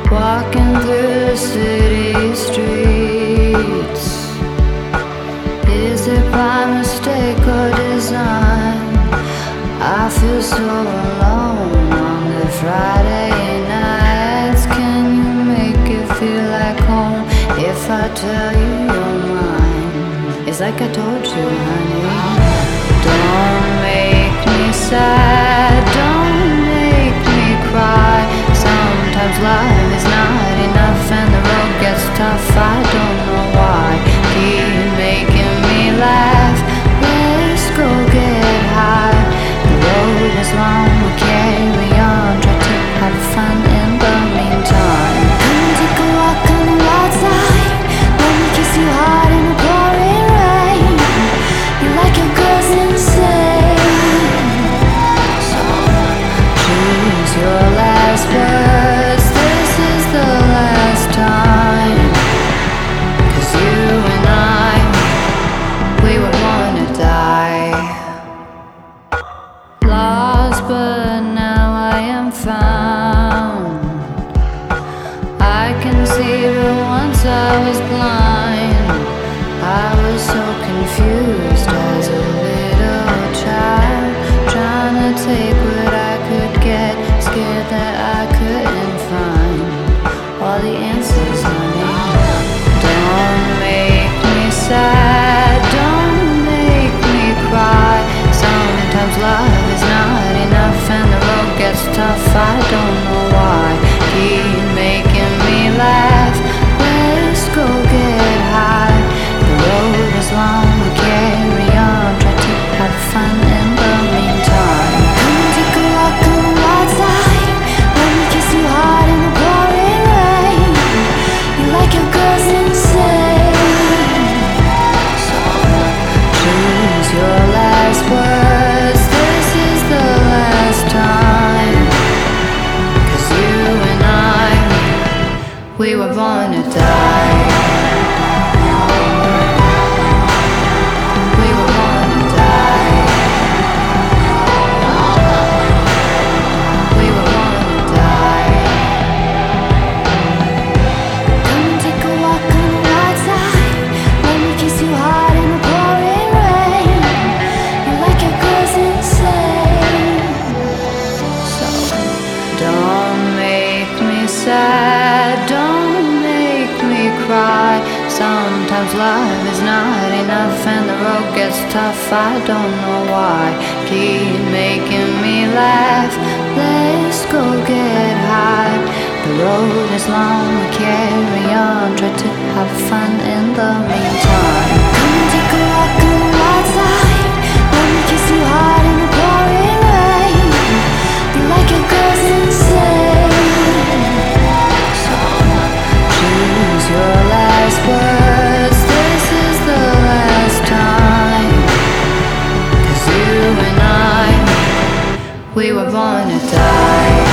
Walking through the city streets. Is it by mistake or design? I feel so alone on the Friday nights. Can you make it feel like home if I tell you you're mine? It's like I told you, honey. Don't make me sad, don't make me cry. Sometimes life is not enough and the road gets tough. I don't know why. Keep making me laugh. Let's go get high. The road is long, we'll carry on. Try to have fun in the meantime. Come take a walk on the wild side. Let me kiss you hard in the pouring rain. You like your girls insane. So choose your last words. This is the last time. 'Cause you and I, we were born to die. Lost but now I am found. I can see but once I was blind. I was so confused as a little child, trying to take what I could get, scared that I couldn't find all the answers, honey. Don't make me sad, don't make me cry. Sometimes love is not enough and the road gets tough. I don't know why. Keep making me laugh. Let's go get high. The road is long, we'll carry on. Try to have fun in the meantime. Come take a walk on the wild side. Let me kiss you hard in the pouring rain. You like your girls insane. So choose your last words. This is the last time. 'Cause you and I, we were born to die. We were born to die. We were born to die. Come and take a walk on the wild side. Let me kiss you hard in the pouring rain. You like your girls insane. So don't make me sad, don't make me cry. Sometimes life is not enough and the road gets tough. I don't know why. Keep making me laugh. Let's go get high. The road is long, we carry on. Try to have fun in the meantime. Come and take a walk on the wild side. Let me kiss you hard in the pouring rain. You like your girls insane. So choose your last words. This is the last time. 'Cause you and I, we were born to die.